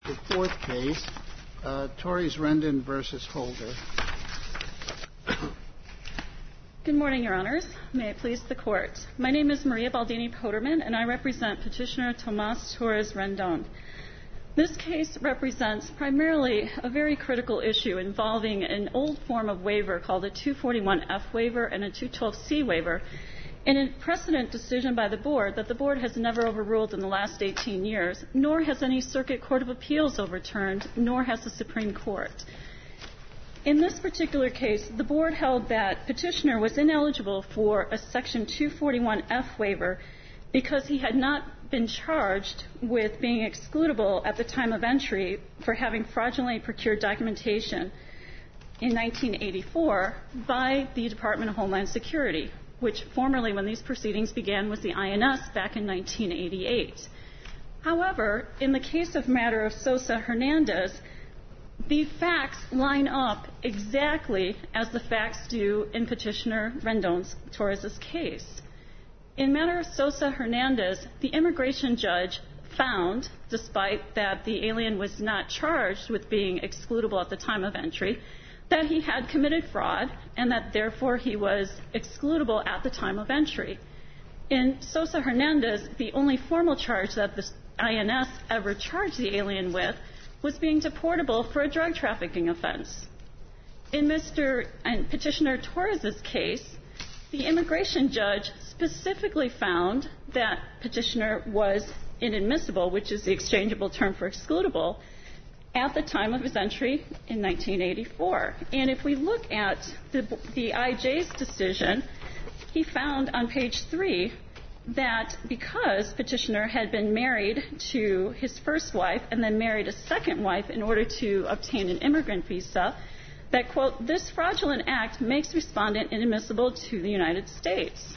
The fourth case, Torres-Rendon versus Holder. Good morning, Your Honors. May it please the Court. My name is Maria Baldini-Poderman, and I represent Petitioner Tomas Torres-Rendon. This case represents primarily a very critical issue involving an old form of waiver called a 241F waiver and a 212C waiver, in a precedent decision by the Board that the Board has never overruled in the last 18 years, nor has any Circuit Court of Appeals overturned, nor has the Supreme Court. In this particular case, the Board held that Petitioner was ineligible for a Section 241F waiver because he had not been charged with being excludable at the time of entry for having fraudulently procured documentation in 1984 by the Department of Homeland Security, which formerly, when these proceedings began, was the INS back in 1988. However, in the case of matter of Sosa-Hernandez, the facts line up exactly as the facts do in Petitioner Rendon-Torres' case. In matter of Sosa-Hernandez, the immigration judge found, despite that the alien was not charged with being excludable at the time of entry, that he had committed fraud and that therefore he was excludable at the time of entry. In Sosa-Hernandez, the only formal charge that the INS ever charged the alien with was being deportable for a drug trafficking offense. In Petitioner Torres' case, the immigration judge specifically found that Petitioner was inadmissible, which is the exchangeable term for excludable, at the time of his entry in 1984. And if we look at the IJ's decision, he found on page 3 that because Petitioner had been married to his first wife and then married a second wife in order to obtain an immigrant visa, that, quote, this fraudulent act makes respondent inadmissible to the United States.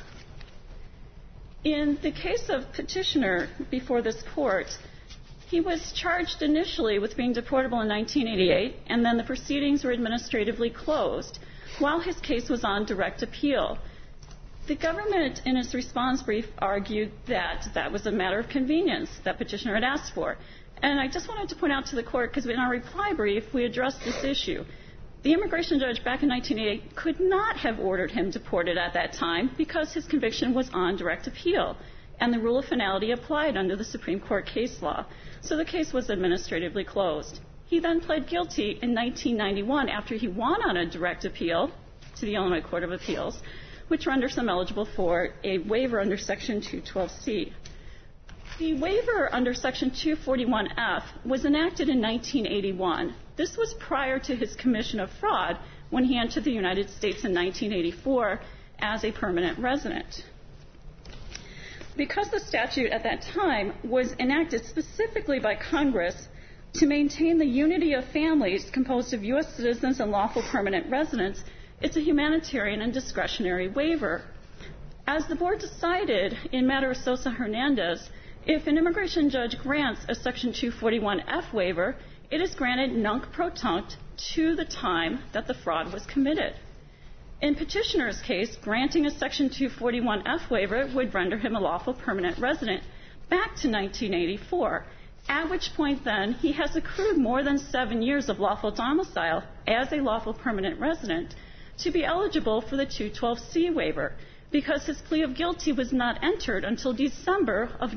In the case of Petitioner before this court, he was charged initially with being deportable in 1988, and then the proceedings were administratively closed while his case was on direct appeal. The government, in its response brief, argued that that was a matter of convenience that Petitioner had asked for. And I just wanted to point out to the court, because in our reply brief, we addressed this issue. The immigration judge back in 1988 could not have ordered him deported at that time because his conviction was on direct appeal, and the rule of finality applied under the Supreme Court case law. So the case was administratively closed. He then pled guilty in 1991 after he won on a direct appeal to the Illinois Court of Appeals, which renders him eligible for a waiver under Section 212C. The waiver under Section 241F was enacted in 1981. This was prior to his commission of fraud when he entered the United States in 1984 as a permanent resident. Because the statute at that time was enacted specifically by Congress to maintain the unity of families composed of U.S. citizens and lawful permanent residents, it's a humanitarian and discretionary waiver. As the Board decided in matter of Sosa-Hernandez, if an immigration judge grants a Section 241F waiver, it is granted nunc-pro-tunc to the time that the fraud was committed. In Petitioner's case, granting a Section 241F waiver would render him a lawful permanent resident back to 1984, at which point then he has accrued more than 7 years of lawful domicile as a lawful permanent resident to be eligible for the 212C waiver, because his plea of guilty was not entered until December of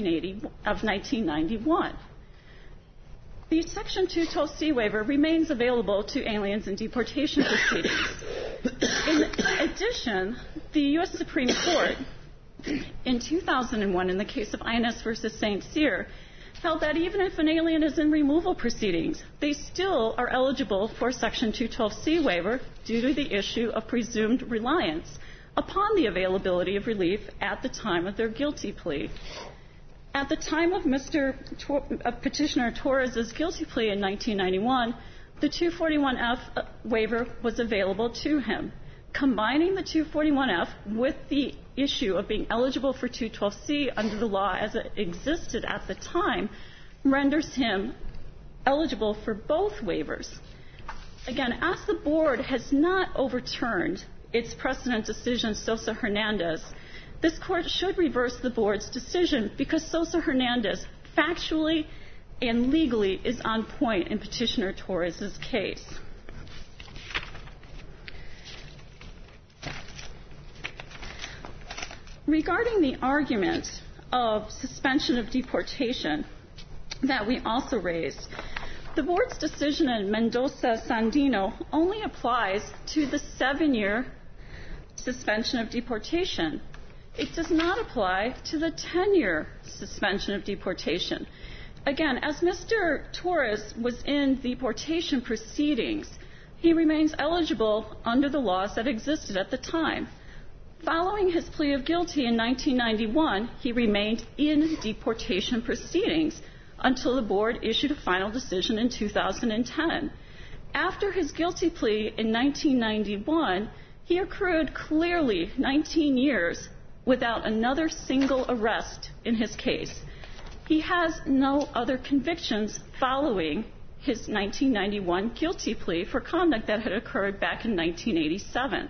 1991. The Section 212C waiver remains available to aliens in deportation proceedings. In addition, the U.S. Supreme Court in 2001, in the case of INS versus St. Cyr, held that even if an alien is in removal proceedings, they still are eligible for Section 212C waiver due to the issue of presumed reliance upon the availability of relief at the time of their guilty plea. At the time of Petitioner Torres' guilty plea in 1991, the 241F waiver was available to him. Combining the 241F with the issue of being eligible for 212C under the law as it existed at the time renders him eligible for both waivers. Again, as the Board has not overturned its precedent decision, Sosa-Hernandez, this Court should reverse the Board's decision because Sosa-Hernandez factually and legally is on point in Petitioner Torres' case. Regarding the argument of suspension of deportation that we also raised, the board's decision in Mendoza-Sandino only applies to the 7-year suspension of deportation. It does not apply to the 10-year suspension of deportation. Again, as Mr. Torres was in deportation proceedings, he remains eligible under the laws that existed at the time. Following his plea of guilty in 1991, he remained in deportation proceedings until the board issued a final decision in 2010. After his guilty plea in 1991, he accrued clearly 19 years without another single arrest in his case. He has no other convictions following his 1991 guilty plea for conduct that had occurred back in 1987.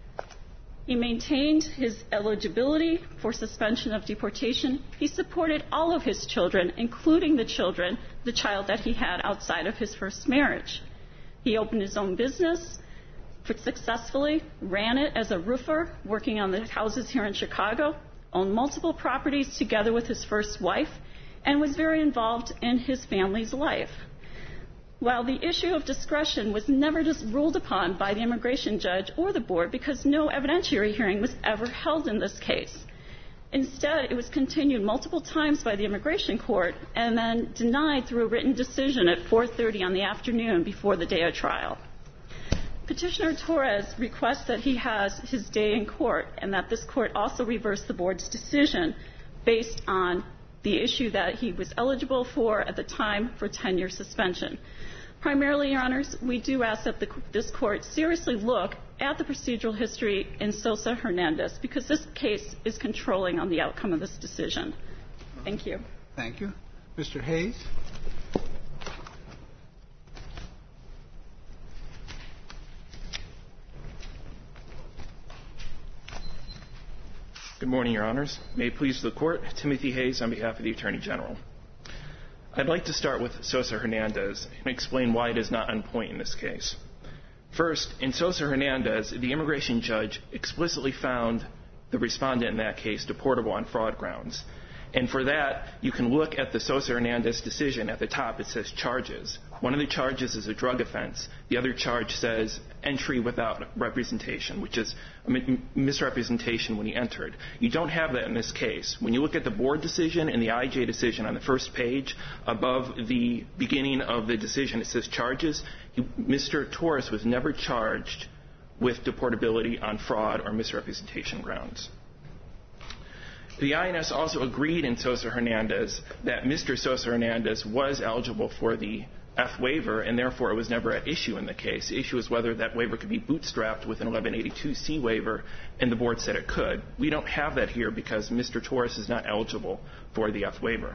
He maintained his eligibility for suspension of deportation. He supported all of his children, including the child that he had outside of his first marriage. He opened his own business successfully, ran it as a roofer, working on the houses here in Chicago, owned multiple properties together with his first wife, and was very involved in his family's life. While the issue of discretion was never just ruled upon by the immigration judge or the board because no evidentiary hearing was ever held in this case. Instead, it was continued multiple times by the immigration court and then denied through a written decision at 4:30 on the afternoon before the day of trial. Petitioner Torres requests that he has his day in court and that this court also reverse the board's decision based on the issue that he was eligible for at the time for 10-year suspension. Primarily, Your Honors, we do ask that this court seriously look at the procedural history in Sosa Hernandez because this case is controlling on the outcome of this decision. Thank you. Thank you. Mr. Hayes? Good morning, Your Honors. May it please the Court, Timothy Hayes on behalf of the Attorney General. I'd like to start with Sosa Hernandez and explain why it is not on point in this case. First, in Sosa Hernandez, the immigration judge explicitly found the respondent in that case deportable on fraud grounds. And for that, you can look at the Sosa Hernandez decision. At the top, it says charges. One of the charges is a drug offense. The other charge says entry without representation, which is a misrepresentation when he entered. You don't have that in this case. When you look at the board decision and the IJ decision on the first page, above the beginning of the decision, it says charges. Mr. Torres was never charged with deportability on fraud or misrepresentation grounds. The INS also agreed in Sosa Hernandez that Mr. Sosa Hernandez was eligible for the F waiver, and therefore it was never at issue in the case. The issue is whether that waiver could be bootstrapped with an 1182C waiver, and the board said it could. We don't have that here because Mr. Torres is not eligible for the F waiver.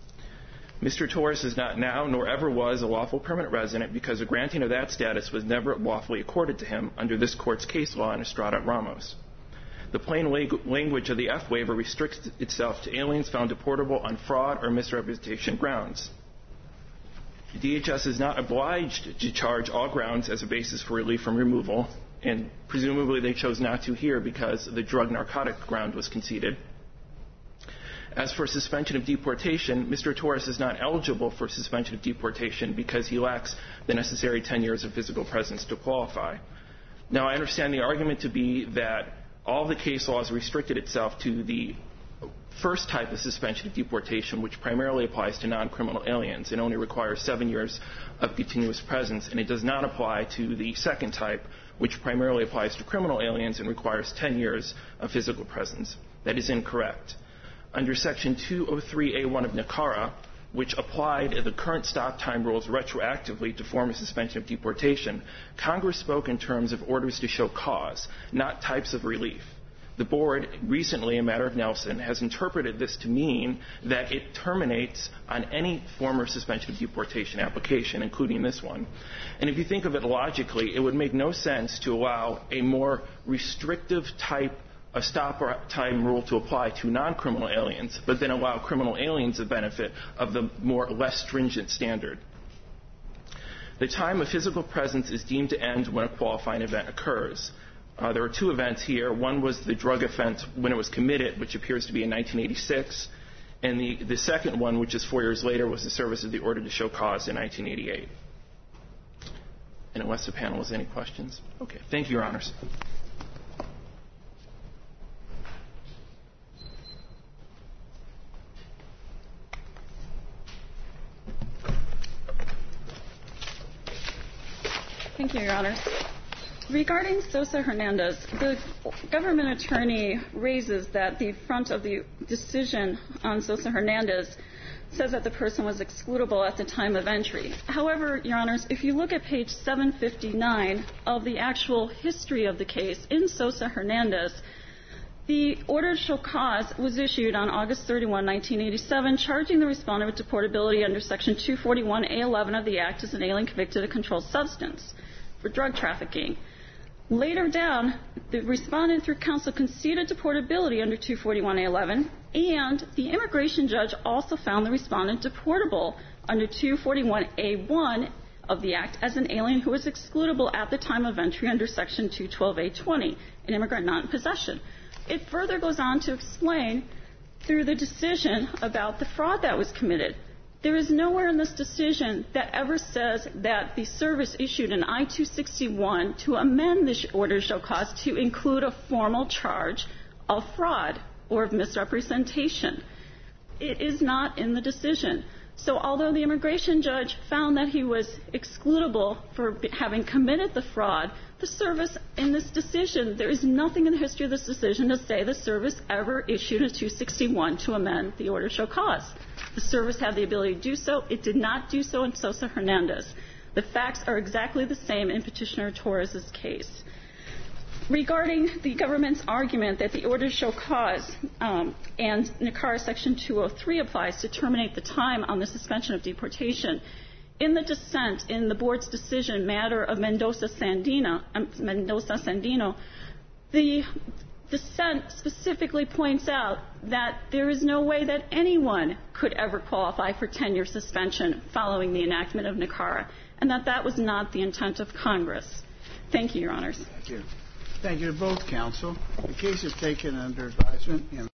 Mr. Torres is not now nor ever was a lawful permanent resident because a granting of that status was never lawfully accorded to him under this court's case law in Estrada Ramos. The plain language of the F waiver restricts itself to aliens found deportable on fraud or misrepresentation grounds. DHS is not obliged to charge all grounds as a basis for relief from removal, and presumably they chose not to here because the drug-narcotic ground was conceded. As for suspension of deportation, Mr. Torres is not eligible for suspension of deportation because he lacks the necessary 10 years of physical presence to qualify. Now, I understand the argument to be that all the case laws restricted itself to the first type of suspension of deportation, which primarily applies to non-criminal aliens and only requires 7 years of continuous presence, and it does not apply to the second type, which primarily applies to criminal aliens and requires 10 years of physical presence. That is incorrect. Under Section 203A1 of NACARA, which applied the current stop time rules retroactively to form a suspension of deportation, Congress spoke in terms of orders to show cause, not types of relief. The board, recently, a matter of Nelson, has interpreted this to mean that it terminates on any former suspension of deportation application, including this one. And if you think of it logically, it would make no sense to allow a more restrictive type a stop-time rule to apply to non-criminal aliens, but then allow criminal aliens the benefit of the less stringent standard. The time of physical presence is deemed to end when a qualifying event occurs. There were two events here. One was the drug offense when it was committed, which appears to be in 1986. And the second one, which is 4 years later, was the service of the order to show cause in 1988. And unless the panel has any questions. Okay. Thank you, Your Honors. Thank you, Your Honors. Regarding Sosa Hernandez, the government attorney raises that the front of the decision on Sosa Hernandez says that the person was excludable at the time of entry. However, Your Honors, if you look at page 759 of the actual history of the case in Sosa Hernandez, the order to show cause was issued on August 31, 1987, charging the respondent with deportability under Section 241A11 of the Act as an alien convicted of a controlled substance for drug trafficking. Later down, the respondent through counsel conceded deportability under 241A11, and the immigration judge also found the respondent deportable under 241A1 of the Act as an alien who was excludable at the time of entry under Section 212A20, an immigrant not in possession. It further goes on to explain through the decision about the fraud that was committed. There is nowhere in this decision that ever says that the service issued an I-261 to amend the order to show cause to include a formal charge of fraud or of misrepresentation. It is not in the decision. So although the immigration judge found that he was excludable for having committed the fraud, the service in this decision, there is nothing in the history of this decision to say the service ever issued a 261 to amend the order to show cause. The service had the ability to do so. It did not do so in Sosa Hernandez. The facts are exactly the same in Petitioner Torres' case. Regarding the government's argument that the order to show cause and NACARA Section 203 applies to terminate the time on the suspension of deportation, in the dissent in the board's decision matter of Mendoza-Sandino, the dissent specifically points out that there is no way that anyone could ever qualify for 10-year suspension following the enactment of NACARA, and that was not the intent of Congress. Thank you, Your Honors. Thank you. Thank you to both counsel. The case is taken under advisement.